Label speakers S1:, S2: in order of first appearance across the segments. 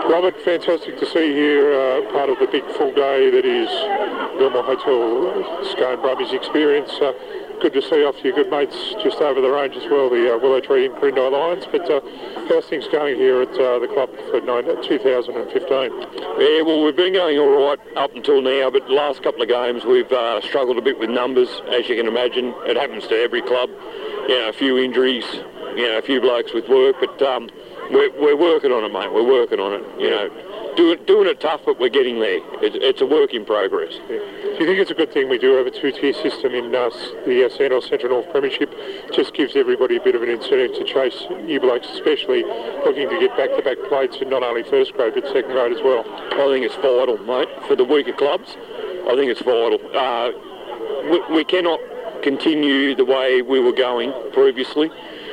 S1: Robert, fantastic to see you here, part of the big full day that is Belmore Hotel Scone Brumbies experience. Good to see off your good mates just over the range as well, the Willow Tree and Corindai Lions. But how's things going here at the club for 2015?
S2: Yeah, well, we've been going all right up until now, but the last couple of games we've struggled a bit with numbers, as you can imagine. It happens to every club. A few injuries, a few blokes with work, but we're working on it, mate. We're working on it, Doing it tough, but we're getting there. It's a work in progress.
S1: Yeah. Do you think it's a good thing we do have a two-tier system in the Santos Central North Premiership? Just gives everybody a bit of an incentive to chase new blokes, especially looking to get back-to-back plates in not only first grade but second grade as well.
S2: I think it's vital, mate, for the weaker clubs. I think it's vital. We cannot continue the way we were going previously.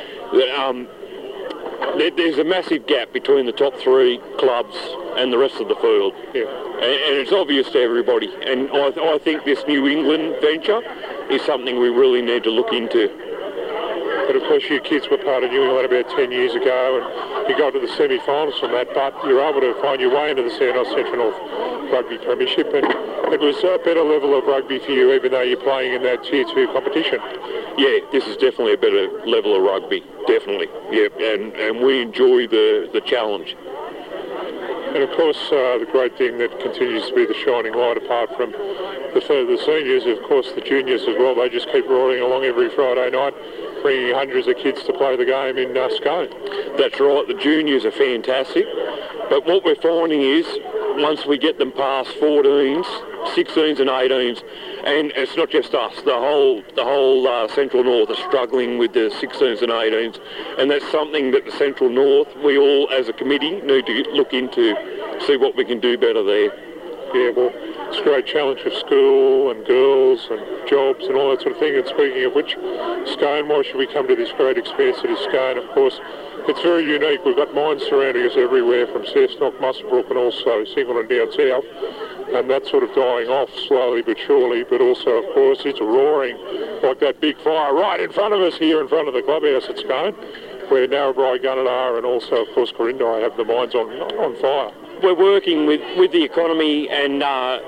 S2: There's a massive gap between the top three clubs and the rest of the field.
S1: Yeah.
S2: And it's obvious to everybody. And I think this New England venture is something we really need to look into.
S1: But of course you kids were part of New England about 10 years ago and you got to the semi-finals from that, but you're able to find your way into the Santos Central North Rugby Premiership, and it was a better level of rugby for you even though you're playing in that Tier 2 competition.
S2: Yeah, this is definitely a better level of rugby, definitely. Yeah, and we enjoy the challenge.
S1: And of course, the great thing that continues to be the shining light, apart from the seniors, of course, the juniors as well. They just keep roaring along every Friday night, bringing hundreds of kids to play the game in Scone.
S2: That's right. The juniors are fantastic. But what we're finding is, once we get them past 14s, 16s and 18s, and it's not just us, the whole Central North are struggling with the 16s and 18s, and that's something that the Central North, we all as a committee need to look into, see what we can do better there.
S1: Yeah, well, it's a great challenge for school and girls and jobs and all that sort of thing. And speaking of which, Scone, why should we come to this great experience that is Scone? Of course, it's very unique. We've got mines surrounding us everywhere, from Cessnock, Muswellbrook and also Singleton down south. And that's sort of dying off slowly but surely, but also, of course, it's roaring like that big fire right in front of us here in front of the clubhouse at Scone, where Narrabri, Gunnedah and also, of course, Corindai have the mines on fire.
S2: We're working with the economy and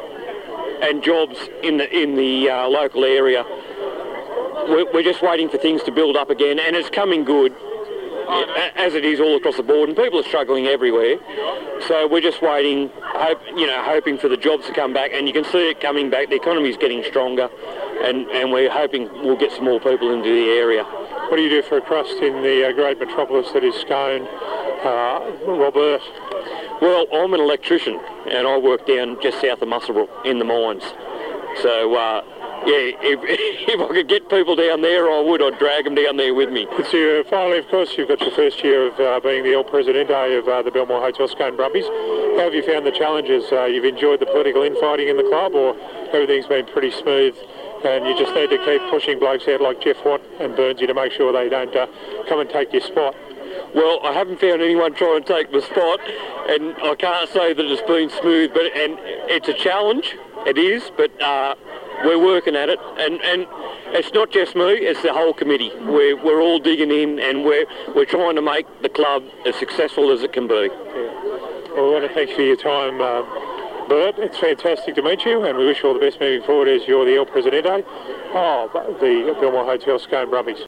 S2: jobs in the local area. We're just waiting for things to build up again, and it's coming good, as it is all across the board, and people are struggling everywhere. So we're just waiting, hoping for the jobs to come back, and you can see it coming back. The economy's getting stronger, and we're hoping we'll get some more people into the area.
S1: What do you do for a crust in the great metropolis that is Scone, Robert?
S2: Well, I'm an electrician, and I work down just south of Muswellbrook in the mines. So, if I could get people down there, I would. I'd drag them down there with me.
S1: So finally, of course, you've got your first year of being the El Presidente of the Belmore Hotel Scone Brumbies. How have you found the challenges? You've enjoyed the political infighting in the club, or everything's been pretty smooth and you just need to keep pushing blokes out like Jeff Watt and Burnsy to make sure they don't come and take your spot?
S2: Well, I haven't found anyone trying to take the spot, and I can't say that it's been smooth, and it's a challenge, it is, but we're working at it, and it's not just me, it's the whole committee. We're all digging in, and we're trying to make the club as successful as it can be.
S1: Yeah. Well, I want to thank you for your time, Bert. It's fantastic to meet you, and we wish you all the best moving forward as you're the El Presidente of the Belmore Hotel Scone Brumbies.